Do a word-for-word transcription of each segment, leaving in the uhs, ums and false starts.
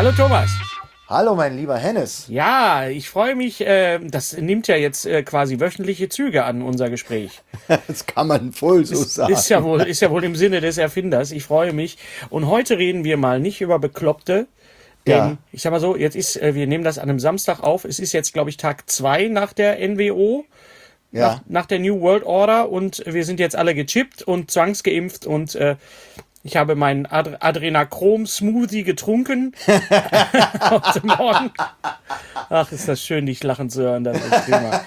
Hallo Thomas. Hallo, mein lieber Hennes. Ja, ich freue mich. Äh, das nimmt ja jetzt äh, quasi wöchentliche Züge an, unser Gespräch. Das kann man wohl so Ist, sagen. ist ja wohl, ist ja wohl im Sinne des Erfinders. Ich freue mich. Und heute reden wir mal nicht über Bekloppte. Denn, Ja. ich sag mal so, jetzt ist, äh, wir nehmen das an einem Samstag auf. Es ist jetzt, glaube ich, Tag zwei nach der N W O. Nach, Ja. nach der New World Order. Und wir sind jetzt alle gechippt und zwangsgeimpft. Und äh, ich habe meinen Ad Adrenachrom-Smoothie getrunken heute Morgen. Ach, ist das schön, dich lachen zu hören. Das ist prima.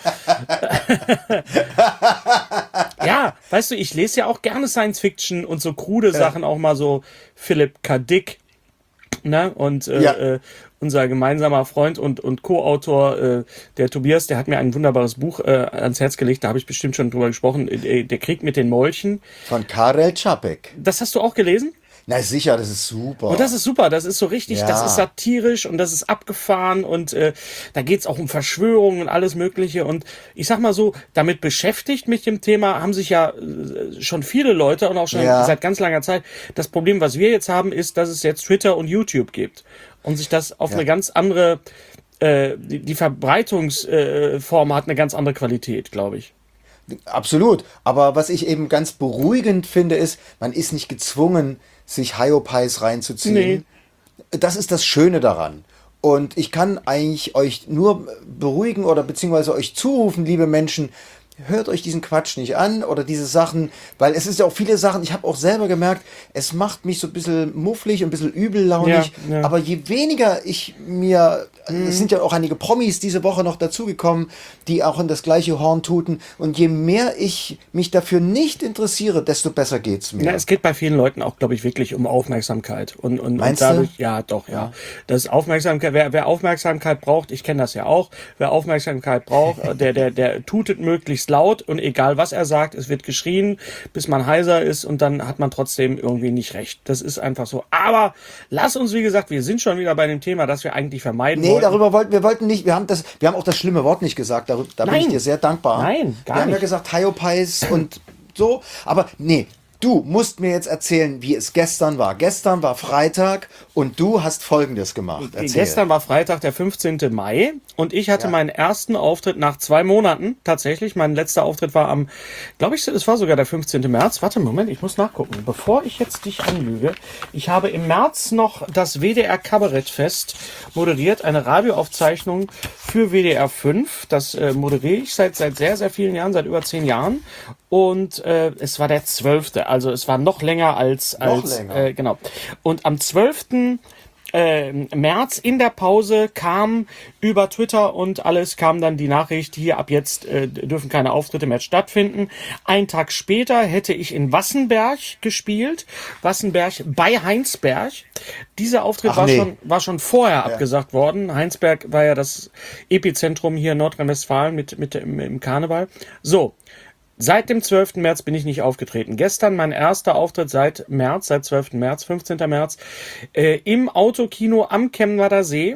Ja, weißt du, ich lese ja auch gerne Science-Fiction und so krude Sachen, auch mal so Philip K. Dick. Ne? Und äh, Ja. äh, unser gemeinsamer Freund und, und Co-Autor, äh, der Tobias, der hat mir ein wunderbares Buch äh, ans Herz gelegt, da habe ich bestimmt schon drüber gesprochen, äh, Der Krieg mit den Molchen. Von Karel Čapek. Das hast du auch gelesen? Na sicher, das ist super. Und das ist super, das ist so richtig, Ja. das ist satirisch und das ist abgefahren und äh, da geht's auch um Verschwörungen und alles Mögliche. Und ich sag mal so, damit beschäftigt mit dem Thema haben sich ja äh, schon viele Leute und auch schon Ja. seit ganz langer Zeit. Das Problem, was wir jetzt haben, ist, dass es jetzt Twitter und YouTube gibt und sich das auf Ja. eine ganz andere, äh, die, die Verbreitungsform hat eine ganz andere Qualität, glaube ich. Absolut. Aber was ich eben ganz beruhigend finde, ist, man ist nicht gezwungen, sich Hyopies reinzuziehen. Nee. Das ist das Schöne daran. Und ich kann eigentlich euch nur beruhigen oder beziehungsweise euch zurufen, liebe Menschen, hört euch diesen Quatsch nicht an oder diese Sachen, weil es ist ja auch viele Sachen, ich habe auch selber gemerkt, es macht mich so ein bisschen mufflig, ein bisschen übellaunig, Ja, ja. aber je weniger ich mir, es sind ja auch einige Promis diese Woche noch dazugekommen, die auch in das gleiche Horn tuten und je mehr ich mich dafür nicht interessiere, desto besser geht's mir. Ja, es geht bei vielen Leuten auch, glaube ich, wirklich um Aufmerksamkeit. Und, und, Meinst und dadurch, du? ja, doch, ja. Das ist Aufmerksamkeit, wer, wer Aufmerksamkeit braucht, ich kenne das ja auch, wer Aufmerksamkeit braucht, der, der, der tutet möglichst laut und egal was er sagt, es wird geschrien, bis man heiser ist und dann hat man trotzdem irgendwie nicht recht. Das ist einfach so. Aber lass uns, wie gesagt, wir sind schon wieder bei dem Thema, das wir eigentlich vermeiden Nee, wollten. darüber wollten wir wollten nicht, wir haben das, wir haben auch das schlimme Wort nicht gesagt, da, da bin Nein. ich dir sehr dankbar. Nein, gar Wir haben ja nicht. gesagt Hyopies und so, aber nee, du musst mir jetzt erzählen, wie es gestern war. Gestern war Freitag und du hast Folgendes gemacht. Erzähl. Gestern war Freitag, der fünfzehnte Mai und ich hatte Ja. meinen ersten Auftritt nach zwei Monaten. Tatsächlich, mein letzter Auftritt war am, glaube ich, es war sogar der fünfzehnte März. Warte, Moment, ich muss nachgucken. Bevor ich jetzt dich anlüge, ich habe im März noch das W D R Kabarettfest moderiert, eine Radioaufzeichnung für W D R fünf. Das äh, moderiere ich seit, seit sehr, sehr vielen Jahren, seit über zehn Jahren. Und äh, es war der zwölfte, also es war noch länger als... Noch als länger. Äh, genau. Und am zwölften äh, März in der Pause kam über Twitter und alles kam dann die Nachricht, hier ab jetzt äh, dürfen keine Auftritte mehr stattfinden. Ein Tag später hätte ich in Wassenberg gespielt, Wassenberg bei Heinsberg. Dieser Auftritt Ach, war nee. schon war schon vorher abgesagt worden. Heinsberg war ja das Epizentrum hier in Nordrhein-Westfalen mit mit dem im Karneval. So. Seit dem zwölften März bin ich nicht aufgetreten. Gestern mein erster Auftritt seit März, seit zwölften März, fünfzehnten März, äh, im Autokino am Chemnader See.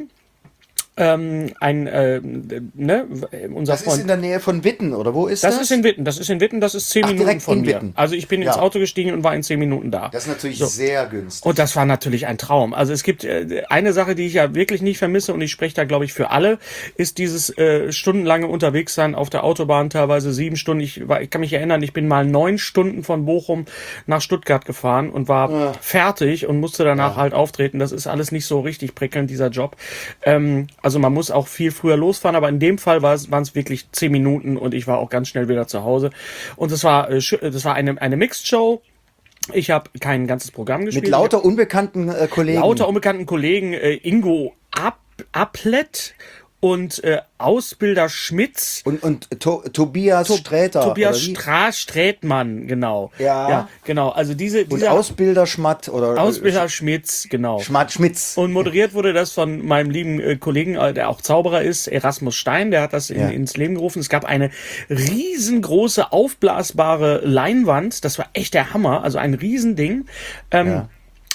Ähm, ein, äh, ne, unser Das ist Freund. in der Nähe von Witten, oder wo ist das? Das ist in Witten, das ist in Witten, das ist zehn Ach, Minuten direkt von in mir. Witten. Also ich bin ins Ja. Auto gestiegen und war in zehn Minuten da. Das ist natürlich So. sehr günstig. Und das war natürlich ein Traum. Also es gibt äh, eine Sache, die ich ja wirklich nicht vermisse und ich spreche da, glaube ich, für alle, ist dieses äh, stundenlange Unterwegssein auf der Autobahn, teilweise sieben Stunden. Ich, war, ich kann mich erinnern, ich bin mal neun Stunden von Bochum nach Stuttgart gefahren und war Ja. fertig und musste danach halt auftreten. Das ist alles nicht so richtig prickelnd, dieser Job. Ähm, also man muss auch viel früher losfahren, aber in dem Fall waren es wirklich zehn Minuten und ich war auch ganz schnell wieder zu Hause. Und das war, äh, schö- das war eine, eine Mixed-Show. Ich habe kein ganzes Programm gespielt. Mit lauter unbekannten äh, Kollegen. lauter unbekannten Kollegen, äh, Ingo Ab Applet und äh, Ausbilder Schmitz. Und, und to Tobias Sträter. Tobias oder wie? Stra Strätmann, genau. Ja. ja. Genau, also diese, Und dieser Ausbilder Schmatt oder Ausbilder Schmitz, genau. Schmatt Schmitz. Und moderiert wurde das von meinem lieben äh, Kollegen, äh, der auch Zauberer ist, Erasmus Stein, der hat das in, Ja. ins Leben gerufen. Es gab eine riesengroße aufblasbare Leinwand, das war echt der Hammer, also ein Riesending. Ähm, Ja.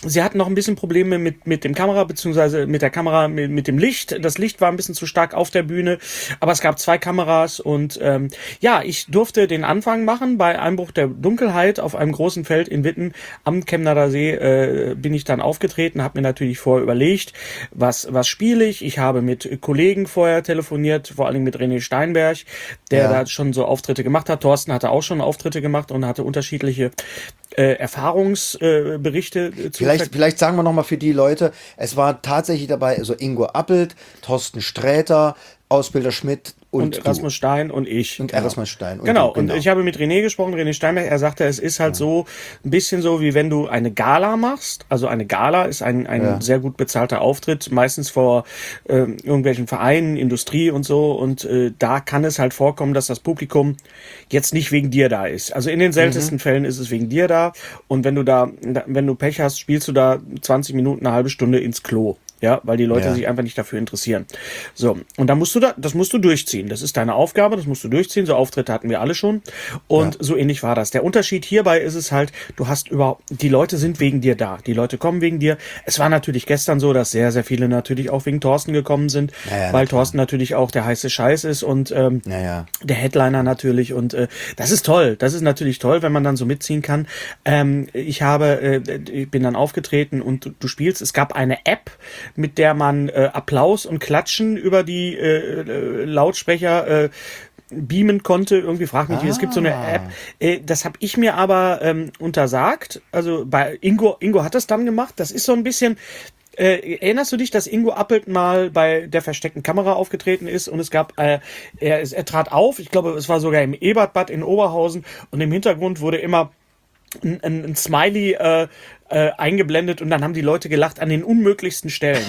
Sie hatten noch ein bisschen Probleme mit, mit dem Kamera, beziehungsweise mit der Kamera, mit, mit dem Licht. Das Licht war ein bisschen zu stark auf der Bühne, aber es gab zwei Kameras und ähm, ja, ich durfte den Anfang machen bei Einbruch der Dunkelheit auf einem großen Feld in Witten am Chemnader See. Äh, bin ich dann aufgetreten, habe mir natürlich vorher überlegt, was was spiele ich. Ich habe mit Kollegen vorher telefoniert, vor allem mit René Steinberg, der Ja. da schon so Auftritte gemacht hat. Thorsten hatte auch schon Auftritte gemacht und hatte unterschiedliche äh, Erfahrungsberichte äh, zu Vielleicht, vielleicht sagen wir nochmal für die Leute, es war tatsächlich dabei, also Ingo Appelt, Thorsten Sträter, Ausbilder Schmidt und, und du. Erasmus Stein und ich. Und genau. Erasmus Stein. Und Genau, du, und ich habe mit René gesprochen, René Steinberg, er sagte, es ist halt so ein bisschen so, wie wenn du eine Gala machst. Also eine Gala ist ein, ein Ja. sehr gut bezahlter Auftritt, meistens vor ähm, irgendwelchen Vereinen, Industrie und so. Und äh, da kann es halt vorkommen, dass das Publikum jetzt nicht wegen dir da ist. Also in den seltensten Fällen ist es wegen dir da. Und wenn du da, wenn du Pech hast, spielst du da zwanzig Minuten, eine halbe Stunde ins Klo. Ja, weil die Leute Ja. sich einfach nicht dafür interessieren. So, und da musst du da, das musst du durchziehen. Das ist deine Aufgabe, das musst du durchziehen. So Auftritte hatten wir alle schon. Und Ja. so ähnlich war das. Der Unterschied hierbei ist es halt, du hast überhaupt, die Leute sind wegen dir da. Die Leute kommen wegen dir. Es war natürlich gestern so, dass sehr, sehr viele natürlich auch wegen Thorsten gekommen sind, Ja, ja, na weil klar. Thorsten natürlich auch der heiße Scheiß ist und ähm, Naja. der Headliner natürlich und äh, das ist toll. Das ist natürlich toll, wenn man dann so mitziehen kann. Ähm, ich habe, äh, ich bin dann aufgetreten und du, du spielst. Es gab eine App, mit der man äh, Applaus und Klatschen über die äh, äh, Lautsprecher äh, beamen konnte. Irgendwie frag mich, wie es gibt so eine Ah. App. Äh, das habe ich mir aber ähm, untersagt. Also bei Ingo, Ingo hat das dann gemacht. Das ist so ein bisschen. Äh, erinnerst du dich, dass Ingo Appelt mal bei der versteckten Kamera aufgetreten ist und es gab, äh, er, ist- er trat auf, ich glaube, es war sogar im Ebertbad in Oberhausen und im Hintergrund wurde immer ein, ein, ein Smiley äh, äh, eingeblendet und dann haben die Leute gelacht an den unmöglichsten Stellen.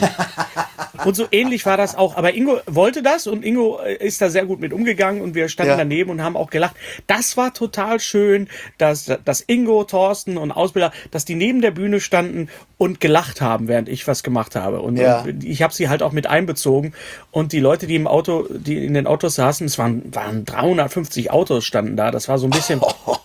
Und so ähnlich war das auch. Aber Ingo wollte das und Ingo äh, ist da sehr gut mit umgegangen und wir standen Ja. daneben und haben auch gelacht. Das war total schön, dass, dass Ingo, Thorsten und Ausbilder, dass die neben der Bühne standen und gelacht haben, während ich was gemacht habe. Und, Ja. und ich habe sie halt auch mit einbezogen. Und die Leute, die im Auto, die in den Autos saßen, es waren, waren dreihundertfünfzig Autos standen da. Das war so ein bisschen...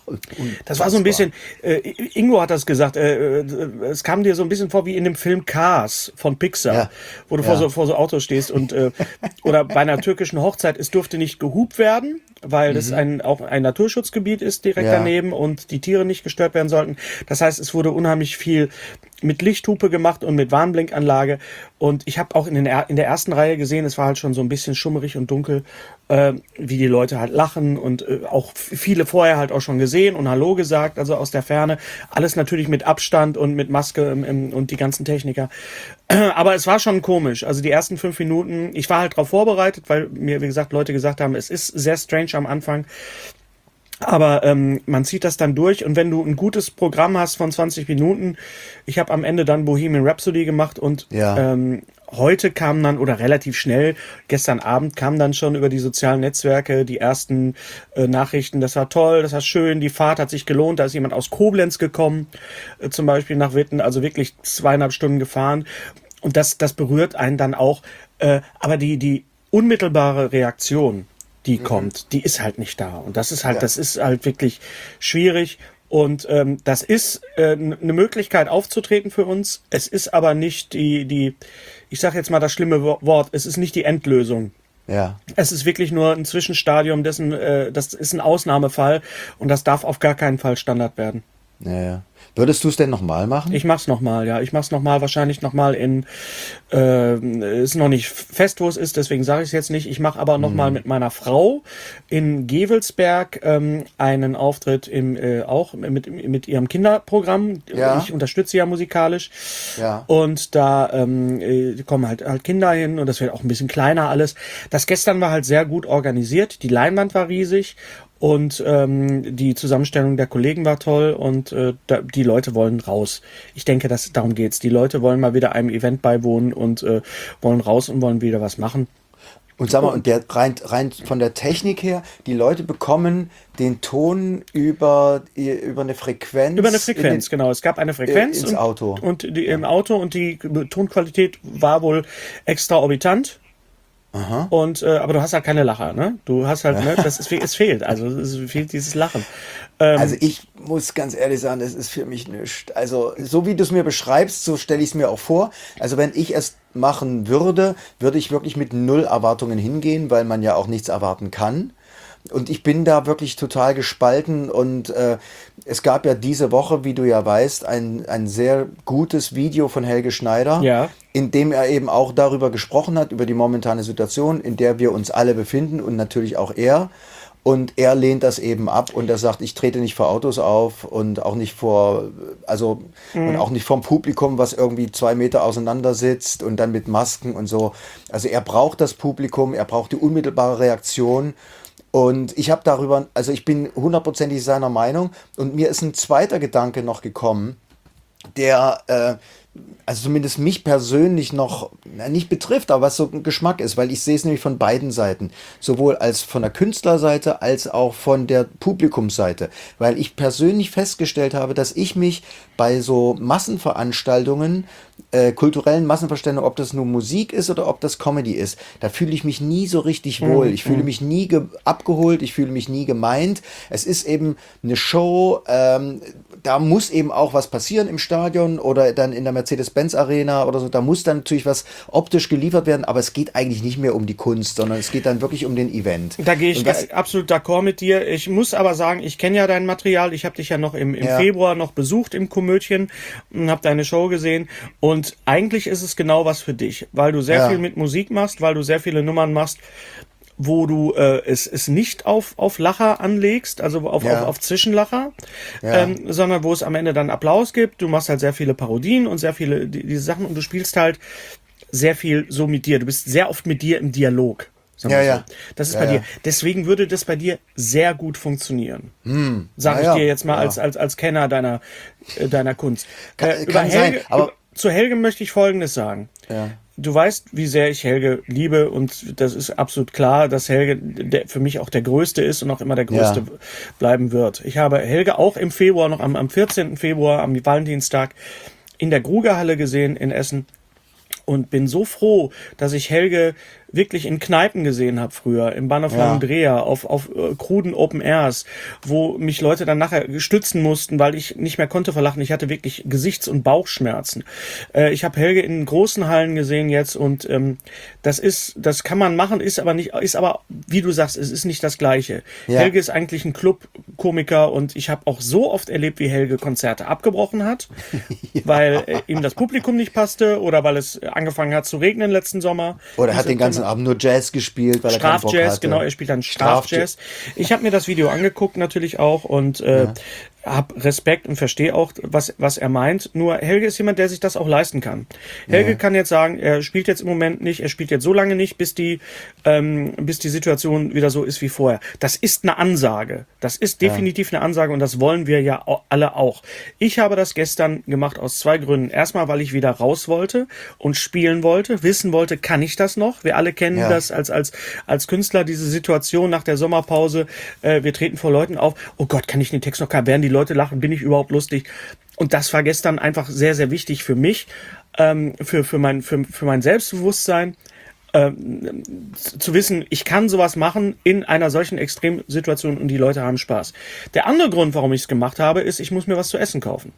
Das war so ein bisschen, äh, Ingo hat das gesagt, äh, äh, es kam dir so ein bisschen vor wie in dem Film Cars von Pixar, Ja. wo du Ja. vor, so, vor so Autos stehst und äh, oder bei einer türkischen Hochzeit, es durfte nicht gehupt werden, weil das ein, auch ein Naturschutzgebiet ist direkt Ja. daneben und die Tiere nicht gestört werden sollten. Das heißt, es wurde unheimlich viel mit Lichthupe gemacht und mit Warnblinkanlage und ich habe auch in, den, er- in der ersten Reihe gesehen, es war halt schon so ein bisschen schummerig und dunkel, äh, wie die Leute halt lachen und äh, auch viele vorher halt auch schon gesehen und Hallo gesagt, also aus der Ferne. Alles natürlich mit Abstand und mit Maske im, im, und die ganzen Techniker. Aber es war schon komisch. Also die ersten fünf Minuten, ich war halt drauf vorbereitet, weil mir, wie gesagt, Leute gesagt haben, es ist sehr strange am Anfang. Aber ähm, man zieht das dann durch und wenn du ein gutes Programm hast von zwanzig Minuten, ich habe am Ende dann Bohemian Rhapsody gemacht und Ja. ähm, heute kam dann, oder relativ schnell, gestern Abend kamen dann schon über die sozialen Netzwerke die ersten äh, Nachrichten, das war toll, das war schön, die Fahrt hat sich gelohnt, da ist jemand aus Koblenz gekommen, äh, zum Beispiel nach Witten, also wirklich zweieinhalb Stunden gefahren und das, das berührt einen dann auch, äh, aber die, die unmittelbare Reaktion, die kommt, die ist halt nicht da. Und das ist halt, Ja. das ist halt wirklich schwierig. Und ähm, das ist äh, eine Möglichkeit aufzutreten für uns. Es ist aber nicht die, die, ich sage jetzt mal das schlimme Wo- Wort, es ist nicht die Endlösung. Ja. Es ist wirklich nur ein Zwischenstadium, dessen, äh, das ist ein Ausnahmefall und das darf auf gar keinen Fall Standard werden. Ja. Würdest du es denn nochmal machen? Ich mach's nochmal, ja. Ich mach's nochmal, wahrscheinlich nochmal in, äh, ist noch nicht fest, wo es ist, deswegen sage ich es jetzt nicht. Ich mache aber nochmal mit meiner Frau in Gewelsberg ähm, einen Auftritt im, äh, auch mit, mit ihrem Kinderprogramm. Ja. Ich unterstütze sie ja musikalisch. Ja. Und da ähm, äh, kommen halt, halt Kinder hin und das wird auch ein bisschen kleiner alles. Das gestern war halt sehr gut organisiert. Die Leinwand war riesig. Und ähm, die Zusammenstellung der Kollegen war toll und äh, da, die Leute wollen raus. Ich denke, dass darum geht's. Die Leute wollen mal wieder einem Event beiwohnen und äh, wollen raus und wollen wieder was machen. Und sag mal, und der rein, rein von der Technik her, die Leute bekommen den Ton über, über eine Frequenz. Über eine Frequenz, in den, genau. Es gab eine Frequenz ins und, Auto. und die, im Auto und die Tonqualität war wohl extraorbitant. Und äh, aber du hast halt keine Lacher, ne? Du hast halt, ne, das ist, es fehlt, also es fehlt dieses Lachen. Ähm, Also ich muss ganz ehrlich sagen, das ist für mich nichts. Also so wie du es mir beschreibst, so stelle ich es mir auch vor. Also wenn ich es machen würde, würde ich wirklich mit null Erwartungen hingehen, weil man ja auch nichts erwarten kann. Und ich bin da wirklich total gespalten und äh, es gab ja diese Woche, wie du ja weißt, ein, ein sehr gutes Video von Helge Schneider, Ja. in dem er eben auch darüber gesprochen hat, über die momentane Situation, in der wir uns alle befinden und natürlich auch er. Und er lehnt das eben ab und er sagt, ich trete nicht vor Autos auf und auch nicht vor, also und auch nicht vom Publikum, was irgendwie zwei Meter auseinander sitzt und dann mit Masken und so. Also er braucht das Publikum, er braucht die unmittelbare Reaktion. Und ich habe darüber, also ich bin hundertprozentig seiner Meinung und mir ist ein zweiter Gedanke noch gekommen, der, äh, also zumindest mich persönlich noch na, nicht betrifft, aber was so ein Geschmack ist, weil ich sehe es nämlich von beiden Seiten, sowohl als von der Künstlerseite als auch von der Publikumsseite, weil ich persönlich festgestellt habe, dass ich mich bei so Massenveranstaltungen, äh, kulturellen Massenveranstaltungen, ob das nur Musik ist oder ob das Comedy ist, da fühle ich mich nie so richtig wohl. Ich fühle mich nie ge- abgeholt, ich fühle mich nie gemeint. Es ist eben eine Show, ähm, da muss eben auch was passieren im Stadion oder dann in der Mercedes-Benz-Arena oder so. Da muss dann natürlich was optisch geliefert werden, aber es geht eigentlich nicht mehr um die Kunst, sondern es geht dann wirklich um den Event. Da gehe ich Und das, absolut d'accord mit dir. Ich muss aber sagen, ich kenne ja dein Material. Ich habe dich ja noch im, im Ja. Februar noch besucht im Komödien und habe deine Show gesehen. Und eigentlich ist es genau was für dich, weil du sehr Ja. viel mit Musik machst, weil du sehr viele Nummern machst, wo du äh, es, es nicht auf, auf Lacher anlegst, also auf, Ja. auf, auf Zwischenlacher, Ja. ähm, sondern wo es am Ende dann Applaus gibt. Du machst halt sehr viele Parodien und sehr viele die, diese Sachen und du spielst halt sehr viel so mit dir. Du bist sehr oft mit dir im Dialog. sagen wir Ja, so. ja. Das ist Ja, bei dir. ja. Deswegen würde das bei dir sehr gut funktionieren. Hm. Sag Na ich ja, dir jetzt mal ja. als, als, als Kenner deiner, äh, deiner Kunst. Kann- äh, über kann sein, Helge, aber- über, zu Helge möchte ich Folgendes sagen. Ja. Du weißt, wie sehr ich Helge liebe und das ist absolut klar, dass Helge der, für mich auch der Größte ist und auch immer der Größte Ja. bleiben wird. Ich habe Helge auch im Februar, noch am, am vierzehnten Februar, am Valentinstag, in der Grugerhalle gesehen in Essen und bin so froh, dass ich Helge wirklich in Kneipen gesehen habe früher, im Bahnhof Ja. Andrea, auf, auf äh, kruden Open Airs, wo mich Leute dann nachher stützen mussten, weil ich nicht mehr konnte vor Lachen. Ich hatte wirklich Gesichts- und Bauchschmerzen. Äh, ich habe Helge in großen Hallen gesehen jetzt und ähm, das ist, das kann man machen, ist aber nicht, ist aber, wie du sagst, es ist nicht das Gleiche. Ja. Helge ist eigentlich ein Club-Komiker und ich habe auch so oft erlebt, wie Helge Konzerte abgebrochen hat, weil äh, ihm das Publikum nicht passte oder weil es angefangen hat zu regnen letzten Sommer. Oder er hat Diese- den ganzen Abend nur Jazz gespielt, weil er keinen Bock Strafjazz, hatte. genau, er spielt dann Strafjazz. Ich habe mir das Video angeguckt natürlich auch und äh, Ja. habe Respekt und verstehe auch, was, was er meint. Nur Helge ist jemand, der sich das auch leisten kann. Helge Ja. kann jetzt sagen, er spielt jetzt im Moment nicht, er spielt jetzt so lange nicht, bis die, ähm, bis die Situation wieder so ist wie vorher. Das ist eine Ansage. Das ist definitiv eine Ansage und das wollen wir ja au- alle auch. Ich habe das gestern gemacht aus zwei Gründen. Erstmal, weil ich wieder raus wollte und spielen wollte, wissen wollte, kann ich das noch? Wir alle kennen Ja. das als, als, als Künstler, diese Situation nach der Sommerpause. Äh, wir treten vor Leuten auf. Oh Gott, kann ich den Text noch, werden die Leute lachen? Bin ich überhaupt lustig? Und das war gestern einfach sehr, sehr wichtig für mich, ähm, für, für, mein, für, für mein Selbstbewusstsein, ähm, zu wissen, ich kann sowas machen in einer solchen Extremsituation und die Leute haben Spaß. Der andere Grund, warum ich es gemacht habe, ist, ich muss mir was zu essen kaufen.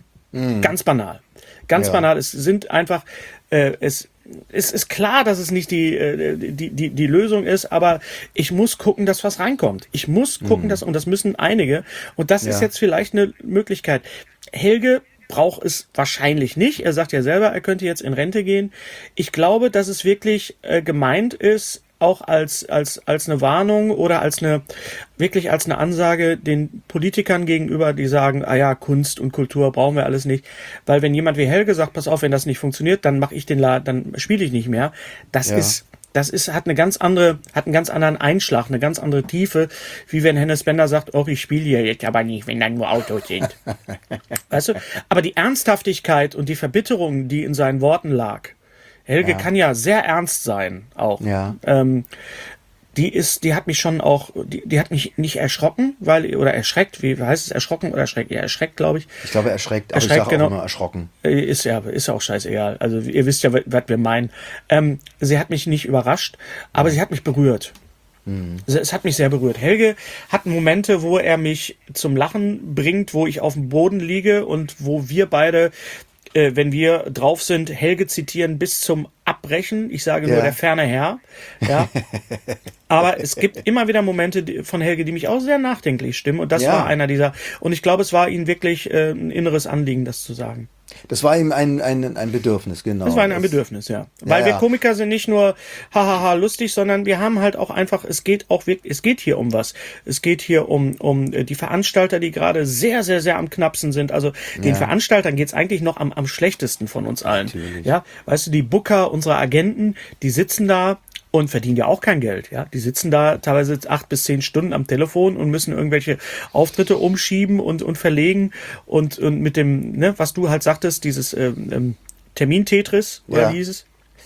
Ganz banal. Ganz Ja. banal. Es sind einfach, äh, es, es ist klar, dass es nicht die, äh, die, die, die Lösung ist, aber ich muss gucken, dass was reinkommt. Ich muss gucken, dass, und das müssen einige, und das ist Ja. jetzt vielleicht eine Möglichkeit. Helge braucht es wahrscheinlich nicht. Er sagt ja selber, er könnte jetzt in Rente gehen. Ich glaube, dass es wirklich äh, gemeint ist, auch als, als, als eine Warnung oder als eine, wirklich als eine Ansage den Politikern gegenüber, die sagen, ah ja, Kunst und Kultur brauchen wir alles nicht. Weil wenn jemand wie Helge sagt, pass auf, wenn das nicht funktioniert, dann mache ich den Laden, dann spiele ich nicht mehr. Das Ja. ist, das ist, hat eine ganz andere, hat einen ganz anderen Einschlag, eine ganz andere Tiefe, wie wenn Hennes Bender sagt, oh, ich spiele hier jetzt aber nicht, wenn dann nur Autos sind. Weißt du? Aber die Ernsthaftigkeit und die Verbitterung, die in seinen Worten lag, Helge Ja. kann ja sehr ernst sein, auch. Ja. Ähm, die ist, die hat mich schon auch, die, die hat mich nicht erschrocken, weil, oder erschreckt, wie heißt es, erschrocken oder erschreckt? Ja, erschreckt, glaube ich. Ich glaube, erschreckt, aber erschreckt, ich sage genau. auch immer erschrocken. Ist ja, ist ja auch scheißegal. Also ihr wisst ja, was wir meinen. Ähm, sie hat mich nicht überrascht, aber sie hat mich berührt. Mhm. Es hat mich sehr berührt. Helge hat Momente, wo er mich zum Lachen bringt, wo ich auf dem Boden liege und wo wir beide, äh, wenn wir drauf sind, Helge zitieren bis zum Abbrechen. Ich sage ja. nur der ferne Herr. Ja. Aber es gibt immer wieder Momente von Helge, die mich auch sehr nachdenklich stimmen. Und das ja. war einer dieser. Und ich glaube, es war ihm wirklich äh, ein inneres Anliegen, das zu sagen. Das war ihm ein, ein, ein Bedürfnis, genau. Das war ihm ein Bedürfnis, ja. Weil ja, wir Komiker sind nicht nur hahaha lustig, sondern wir haben halt auch einfach, es geht auch wirklich, es geht hier um was. Es geht hier um, um die Veranstalter, die gerade sehr, sehr, sehr am knappsten sind. Also den ja. Veranstaltern geht's eigentlich noch am, am schlechtesten von uns allen. Natürlich. Ja, weißt du, die Booker, unsere Agenten, die sitzen da und verdienen ja auch kein Geld, ja. Die sitzen da teilweise acht bis zehn Stunden am Telefon und müssen irgendwelche Auftritte umschieben und, und verlegen und, und mit dem, ne, was du halt sagtest, dieses ähm, ähm, Termin-Tetris, oder ja. wie hieß es?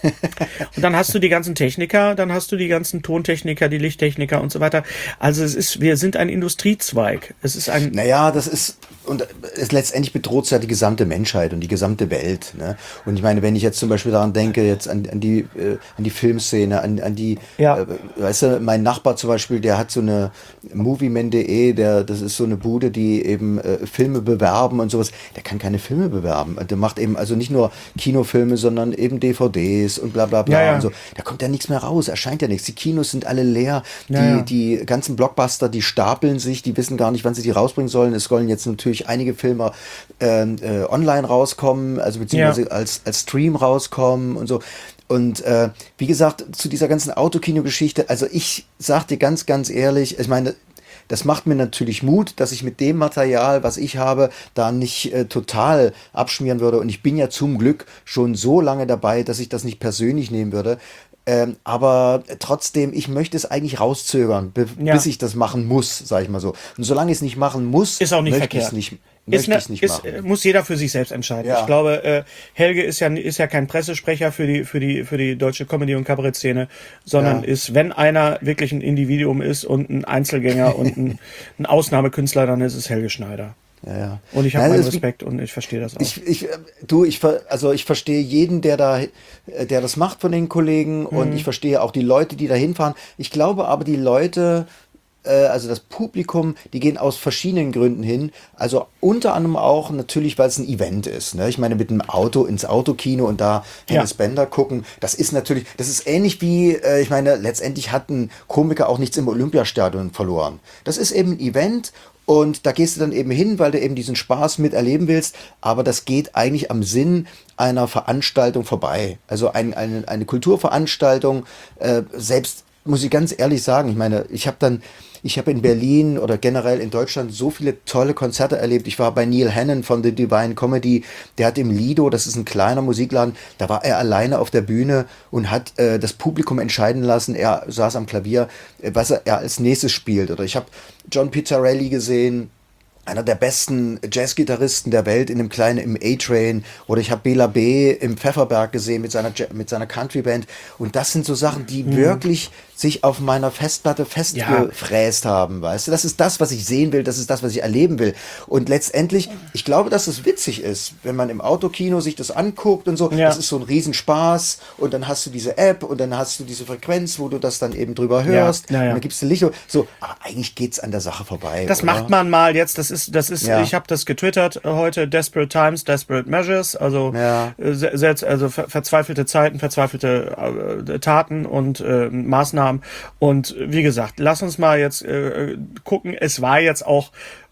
Und dann hast du die ganzen Techniker, dann hast du die ganzen Tontechniker, die Lichttechniker und so weiter. Also es ist, wir sind ein Industriezweig. Es ist ein. Naja, das ist, und es letztendlich bedroht es ja die gesamte Menschheit und die gesamte Welt. Ne? Und ich meine, wenn ich jetzt zum Beispiel daran denke, jetzt an, an die, äh, an die Filmszene, an, an die, ja. äh, weißt du, mein Nachbar zum Beispiel, der hat so eine Movieman punkt de, der, das ist so eine Bude, die eben äh, Filme bewerben und sowas. Der kann keine Filme bewerben. Der macht eben also nicht nur Kinofilme, sondern eben D V Ds und bla bla bla ja, ja. und so. Da kommt ja nichts mehr raus, erscheint ja nichts. Die Kinos sind alle leer. Die, ja, ja. die ganzen Blockbuster, die stapeln sich, die wissen gar nicht, wann sie die rausbringen sollen. Es sollen jetzt natürlich einige Filme äh, äh, online rauskommen, also beziehungsweise ja. als, als Stream rauskommen und so. Und äh, wie gesagt, zu dieser ganzen Autokino-Geschichte, also ich sag dir ganz, ganz ehrlich, ich meine, das macht mir natürlich Mut, dass ich mit dem Material, was ich habe, da nicht äh, total abschmieren würde. Und ich bin ja zum Glück schon so lange dabei, dass ich das nicht persönlich nehmen würde. Ähm, aber trotzdem, ich möchte es eigentlich rauszögern, be- ja. bis ich das machen muss, sag ich mal so. Und solange ich es nicht machen muss, ist auch nicht möchte ich verkehrt. es nicht. Ist ne, nicht ist, muss jeder für sich selbst entscheiden. Ja. Ich glaube, äh, Helge ist ja ist ja kein Pressesprecher für die für die für die deutsche Comedy- und Kabarettszene, sondern ja. ist, wenn einer wirklich ein Individuum ist und ein Einzelgänger und ein, ein Ausnahmekünstler, dann ist es Helge Schneider. Ja, ja. Und ich habe meinen Respekt und ich verstehe das auch. Ich, ich, du, ich, also ich verstehe jeden, der da, der das macht von den Kollegen mhm. und ich verstehe auch die Leute, die da hinfahren. Ich glaube aber, die Leute, also das Publikum, die gehen aus verschiedenen Gründen hin. Also unter anderem auch natürlich, weil es ein Event ist. Ne? Ich meine, mit einem Auto ins Autokino und da Hennes ja. Bender gucken, das ist natürlich, das ist ähnlich wie, äh, ich meine, letztendlich hat ein Komiker auch nichts im Olympiastadion verloren. Das ist eben ein Event. Und da gehst du dann eben hin, weil du eben diesen Spaß miterleben willst. Aber das geht eigentlich am Sinn einer Veranstaltung vorbei. Also ein, eine, eine Kulturveranstaltung, äh, selbst muss ich ganz ehrlich sagen, ich meine, ich habe dann, ich habe in Berlin oder generell in Deutschland so viele tolle Konzerte erlebt. Ich war bei Neil Hannon von The Divine Comedy, der hat im Lido, das ist ein kleiner Musikladen, da war er alleine auf der Bühne und hat äh, das Publikum entscheiden lassen. Er saß am Klavier, äh, was er, er als nächstes spielt. Oder ich habe John Pizzarelli gesehen, einer der besten Jazzgitarristen der Welt in einem kleinen, im A-Train. Oder ich habe Bela B. im Pfefferberg gesehen mit seiner, mit seiner Country-Band. Und das sind so Sachen, die mhm. wirklich sich auf meiner Festplatte festgefräst ja. haben, weißt du? Das ist das, was ich sehen will, das ist das, was ich erleben will. Und letztendlich, ich glaube, dass es witzig ist, wenn man im Autokino sich das anguckt und so. Ja. Das ist so ein Riesenspaß. Und dann hast du diese App und dann hast du diese Frequenz, wo du das dann eben drüber hörst. Ja. Ja, ja. Und dann gibst du Licht. So, aber eigentlich geht's an der Sache vorbei. Das oder? macht man mal jetzt, das ist, das ist, ja. ich habe das getwittert heute, Desperate Times, Desperate Measures, also, ja. äh, also ver verzweifelte Zeiten, verzweifelte äh, Taten und äh, Maßnahmen. Und wie gesagt, lass uns mal jetzt äh, gucken. Es war jetzt auch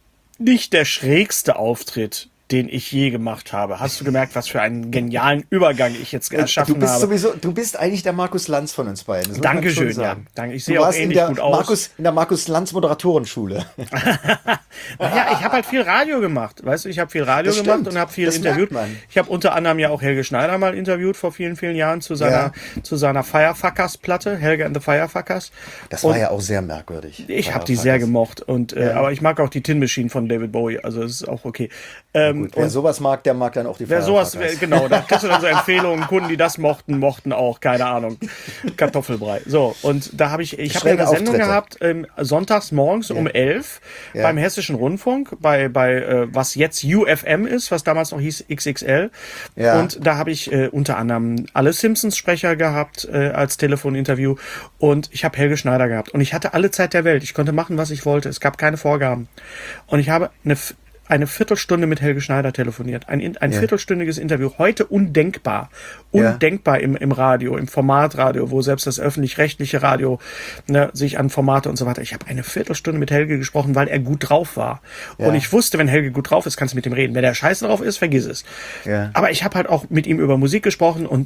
nicht der schrägste Auftritt, den ich je gemacht habe. Hast du gemerkt, was für einen genialen Übergang ich jetzt erschaffen du bist habe? Sowieso, du bist eigentlich der Markus Lanz von uns beiden. Dankeschön, ja. Danke. Ich sehe auch ähnlich gut aus. Markus, in der Markus Lanz Moderatorenschule. Naja, ich habe halt viel Radio gemacht. Weißt du, ich habe viel Radio das gemacht stimmt. und habe viel das interviewt. Man. Ich habe unter anderem ja auch Helge Schneider mal interviewt vor vielen, vielen Jahren zu seiner, ja. zu seiner Firefuckers-Platte, Helge and the Firefuckers. Das war und ja auch sehr merkwürdig. Ich habe die sehr gemocht. Und, äh, ja. Aber ich mag auch die Tin Machine von David Bowie. Also es ist auch okay. Ähm, Ähm, Wer und sowas mag, der mag dann auch die wer sowas, Feierabendpodcasts. wer- genau, da kriegst du dann so Empfehlungen, Kunden, die das mochten, mochten auch, keine Ahnung, Kartoffelbrei. So, und da habe ich, ich habe ja Schräge eine Sendung Auftritte. gehabt, ähm, sonntags morgens um elf Ja. beim Hessischen Rundfunk, bei, bei äh, was jetzt U F M ist, was damals noch hieß X X L. Ja. Und da habe ich äh, unter anderem alle Simpsons-Sprecher gehabt äh, als Telefoninterview und ich habe Helge Schneider gehabt. Und ich hatte alle Zeit der Welt. Ich konnte machen, was ich wollte. Es gab keine Vorgaben. Und ich habe eine eine Viertelstunde mit Helge Schneider telefoniert. Ein, ein Ja. viertelstündiges Interview. Heute undenkbar. Ja. Undenkbar im, im Radio, im Formatradio, wo selbst das öffentlich-rechtliche Radio ne, sich an Formate und so weiter. Ich habe eine Viertelstunde mit Helge gesprochen, weil er gut drauf war. Ja. Und ich wusste, wenn Helge gut drauf ist, kannst du mit ihm reden. Wenn der scheiße drauf ist, vergiss es. Ja. Aber ich habe halt auch mit ihm über Musik gesprochen und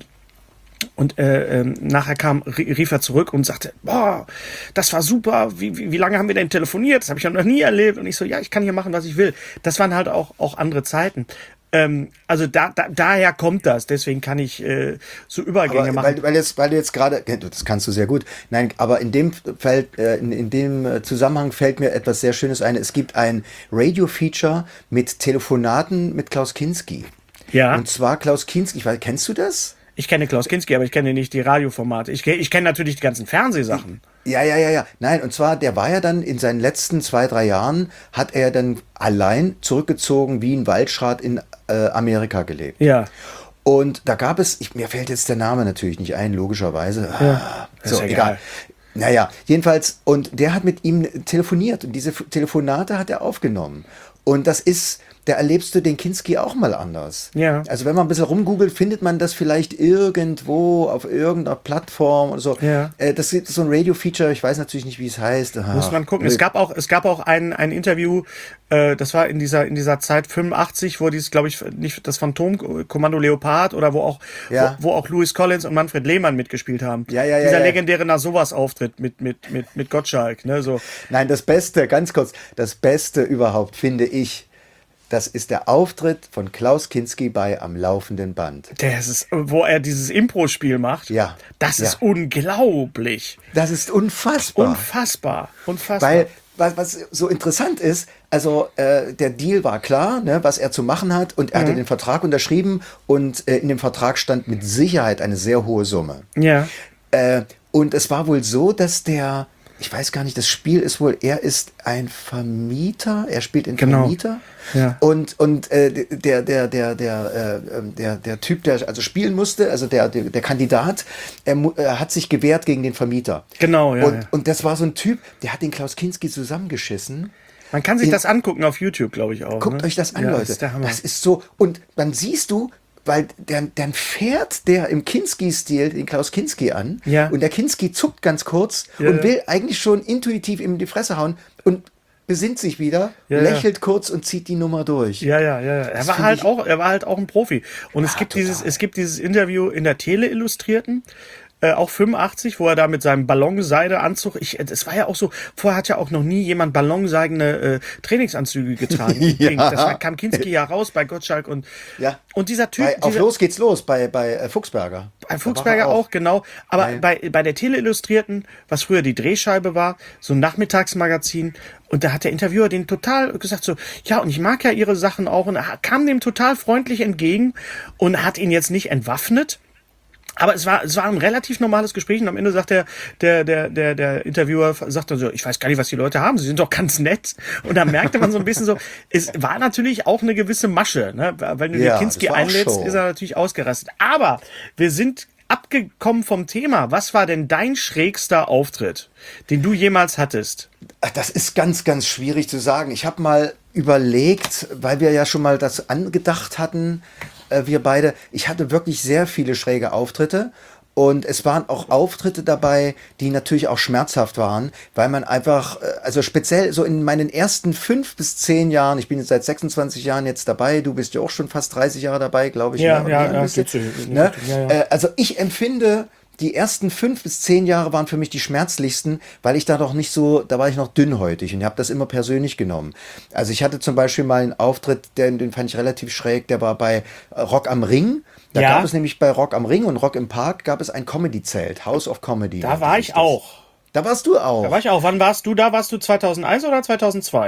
Und äh, ähm, nachher kam, rief er zurück und sagte, boah, das war super, wie, wie, wie lange haben wir denn telefoniert? Das habe ich ja noch nie erlebt. Und ich so, ja, ich kann hier machen, was ich will. Das waren halt auch, auch andere Zeiten. Ähm, also da, da, daher kommt das. Deswegen kann ich äh, so Übergänge Aber machen. weil, weil, jetzt, weil du jetzt gerade, das kannst du sehr gut. Nein, aber in dem Feld, äh, in, in dem Zusammenhang fällt mir etwas sehr Schönes ein. Es gibt ein Radio-Feature mit Telefonaten mit Klaus Kinski. Ja. Und zwar Klaus Kinski, ich weiß, kennst du das? Ich kenne Klaus Kinski, aber ich kenne nicht die Radioformate. Ich, ich kenne natürlich die ganzen Fernsehsachen. Ja, ja, ja, ja. Nein, und zwar, der war ja dann in seinen letzten zwei, drei Jahren, hat er dann allein zurückgezogen wie ein Waldschrat in äh, Amerika gelebt. Ja. Und da gab es, ich, mir fällt jetzt der Name natürlich nicht ein, logischerweise. Ja, so, ist ja egal. egal. Naja, jedenfalls, und der hat mit ihm telefoniert und diese F- Telefonate hat er aufgenommen. Und das ist, da erlebst du den Kinski auch mal anders. Ja. Also wenn man ein bisschen rumgoogelt, findet man das vielleicht irgendwo auf irgendeiner Plattform oder so. Ja. Äh, das ist so ein Radio-Feature, ich weiß natürlich nicht, wie es heißt. Muss man gucken. Es gab auch, es gab auch ein, ein Interview, äh, das war in dieser, in dieser Zeit fünfundachtzig, wo dies, glaube ich, nicht das Phantomkommando Leopard oder wo auch, Ja. wo, wo auch Louis Collins und Manfred Lehmann mitgespielt haben. Ja, ja, ja, Dieser ja. legendäre Na sowas Auftritt mit, mit, mit, mit Gottschalk, ne, so. Nein, das Beste, ganz kurz, das Beste überhaupt finde ich, das ist der Auftritt von Klaus Kinski bei Am laufenden Band. Das ist, wo er dieses Impro-Spiel macht. Ja. Das Ja. ist unglaublich. Das ist unfassbar. Unfassbar. Unfassbar. Weil, was, was so interessant ist, also äh, der Deal war klar, ne, was er zu machen hat, und er hatte den Vertrag unterschrieben und äh, in dem Vertrag stand mit Sicherheit eine sehr hohe Summe. ja. Äh, und es war wohl so, dass der, ich weiß gar nicht, das Spiel ist wohl, er ist ein Vermieter, er spielt in Genau. Vermieter. Ja. Und, und äh, der, der, der, der, äh, der, der Typ, der also spielen musste, also der, der, der Kandidat, er, mu- er hat sich gewehrt gegen den Vermieter. Genau, ja, Und, ja. und das war so ein Typ, der hat den Klaus Kinski zusammengeschissen. Man kann sich in- das angucken auf YouTube, glaube ich auch. Guckt ne? euch das an, ja, Leute. Das ist der Hammer. Das ist so. Und dann siehst du, weil dann, dann fährt der im Kinski-Stil den Klaus Kinski an. Ja. Und der Kinski zuckt ganz kurz Ja, und ja. will eigentlich schon intuitiv ihm in die Fresse hauen und besinnt sich wieder, Ja, ja. lächelt kurz und zieht die Nummer durch. Ja, ja, ja. ja. Er war find halt ich- auch, er war halt auch ein Profi. Und es Ja, gibt total. dieses, es gibt dieses Interview in der Tele Illustrierten. Äh, auch fünfundachtzig, wo er da mit seinem Ballonseideanzug, ich, es war ja auch so, vorher hat ja auch noch nie jemand ballonseidene äh, Trainingsanzüge getragen. Ja. Das war, kam Kinski ja raus bei Gottschalk und, Ja. und dieser Typ, Bei, auf dieser, Los geht's los bei, bei äh, Fuchsberger. Bei Da Fuchsberger war er auch. genau. Aber Ja. bei, bei der Tele-Illustrierten, was früher die Drehscheibe war, so ein Nachmittagsmagazin, und da hat der Interviewer den total gesagt so, ja, und ich mag ja ihre Sachen auch, und er kam dem total freundlich entgegen und hat ihn jetzt nicht entwaffnet. Aber es war, es war ein relativ normales Gespräch, und am Ende sagt der, der, der, der, der Interviewer, sagt dann so, ich weiß gar nicht, was die Leute haben, sie sind doch ganz nett. Und da merkte man so ein bisschen so, es war natürlich auch eine gewisse Masche, ne? Wenn du Ja, den Kinski das war einlädst, Show. ist er natürlich ausgerastet. Aber wir sind abgekommen vom Thema. Was war denn dein schrägster Auftritt, den du jemals hattest? Ach, das ist ganz, ganz schwierig zu sagen. Ich habe mal überlegt, weil wir ja schon mal das angedacht hatten, äh, wir beide. Ich hatte wirklich sehr viele schräge Auftritte. Und es waren auch Auftritte dabei, die natürlich auch schmerzhaft waren, weil man einfach, äh, also speziell so in meinen ersten fünf bis zehn Jahren, ich bin jetzt seit sechsundzwanzig Jahren jetzt dabei, du bist ja auch schon fast dreißig Jahre dabei, glaube ich. Ja, ne? ja, Oder ja, bist du? geht so, geht Ne? so, ja, ja. Äh, Also ich empfinde, die ersten fünf bis zehn Jahre waren für mich die schmerzlichsten, weil ich da noch nicht so, da war ich noch dünnhäutig und habe das immer persönlich genommen. Also ich hatte zum Beispiel mal einen Auftritt, den, den fand ich relativ schräg, der war bei äh, Rock am Ring. Da Ja. gab es nämlich bei Rock am Ring und Rock im Park gab es ein Comedy-Zelt, House of Comedy. Da nannte war sich ich das. auch. Da warst du auch. Da war ich auch. Wann warst du da? Warst du zweitausendeins oder zweitausendzwei?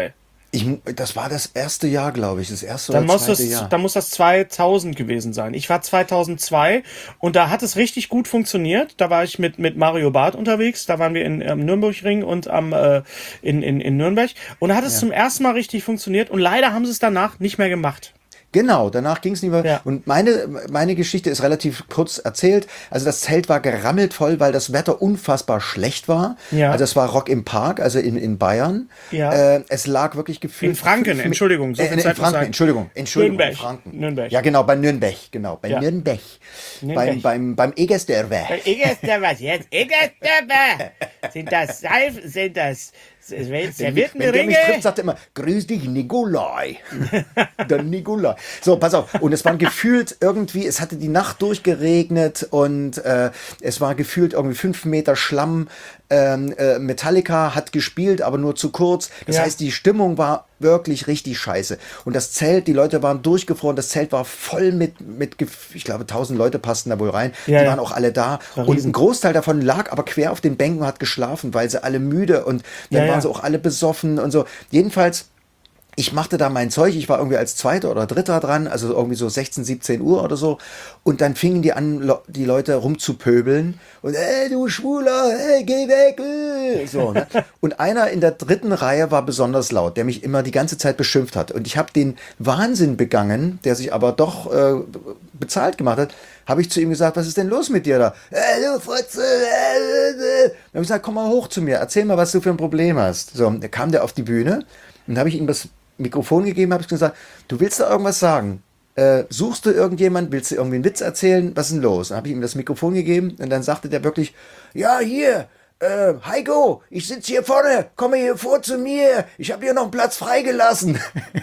Ich, das war das erste Jahr, glaube ich, das erste Dann oder muss, zweite das, Jahr. dann muss das zweitausend gewesen sein. Ich war zweitausendzwei und da hat es richtig gut funktioniert. Da war ich mit, mit Mario Barth unterwegs. Da waren wir in, am Nürnbergring und am, äh, in, in, in Nürnberg. Und da hat es Ja. zum ersten Mal richtig funktioniert. Und leider haben sie es danach nicht mehr gemacht. Genau, danach ging es nicht mehr. Ja. Und meine, meine Geschichte ist relativ kurz erzählt. Also das Zelt war gerammelt voll, weil das Wetter unfassbar schlecht war. Ja. Also es war Rock im Park, also in, in Bayern. Ja. Äh, es lag wirklich gefühlt... In Franken, fünf- Entschuldigung, so äh, viel in, in Zeit muss Franken, sein. Entschuldigung, Entschuldigung, Nürnberg, in Franken. Nürnberg. Ja, genau, bei Nürnberg, genau, bei Ja. Nürnberg. Nürnberg. Beim, beim, beim Egersdörfer. Egerster, was jetzt? Egerster, sind das Seif, sind das servierten Wenn der mich Ringe? trifft, sagt er immer, grüß dich, Nikolai. Der Nikolai. So, pass auf. Und es war gefühlt irgendwie, es hatte die Nacht durchgeregnet und äh, es war gefühlt irgendwie fünf Meter Schlamm. Ähm, äh, Metallica hat gespielt, aber nur zu kurz. Das Ja. heißt, die Stimmung war wirklich richtig scheiße. Und das Zelt, die Leute waren durchgefroren, das Zelt war voll mit, mit gef- ich glaube, tausend Leute passten da wohl rein. Ja, die ja. waren auch alle da. War Und riesen. ein Großteil davon lag aber quer auf den Bänken und hat geschlafen, weil sie alle müde und dann Ja, ja. waren sie auch alle besoffen und so. Jedenfalls, ich machte da mein Zeug, ich war irgendwie als Zweiter oder Dritter dran, also irgendwie so sechzehn, siebzehn Uhr oder so. Und dann fingen die an, lo- die Leute rumzupöbeln und, ey, du Schwuler, ey, geh weg. Äh. So, ne? Und einer in der dritten Reihe war besonders laut, der mich immer die ganze Zeit beschimpft hat. Und ich habe den Wahnsinn begangen, der sich aber doch äh, bezahlt gemacht hat, habe ich zu ihm gesagt, was ist denn los mit dir da? Äh, du Fotze, äh, äh. Dann habe ich gesagt, komm mal hoch zu mir, erzähl mal, was du für ein Problem hast. So, da kam der auf die Bühne und habe ich ihm das Mikrofon gegeben, habe ich gesagt, du willst da irgendwas sagen? Äh, suchst du irgendjemand? Willst du irgendwie einen Witz erzählen? Was ist denn los? Dann habe ich ihm das Mikrofon gegeben und dann sagte der wirklich, ja, hier, äh, Heiko, ich sitze hier vorne, komme hier vor zu mir, ich habe hier noch einen Platz freigelassen.